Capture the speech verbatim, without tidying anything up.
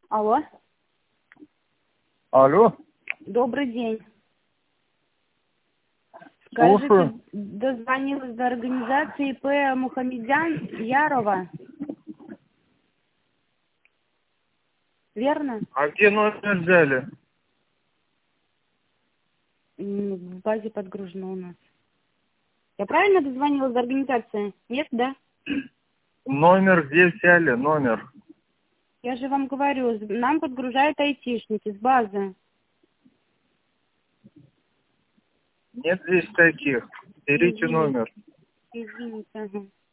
Алло. Алло. Добрый день. Слушаю. Скажите, дозвонилась до организации И П Мухамедян Ярова. Верно? А где номер взяли? М, В базе подгружено у нас. Я правильно дозвонилась до организации? Нет, да? Номер где взяли? Номер. Я же вам говорю, з- нам подгружают айтишники с базы. Нет здесь таких. Берите Извините, номер. извините. Ага.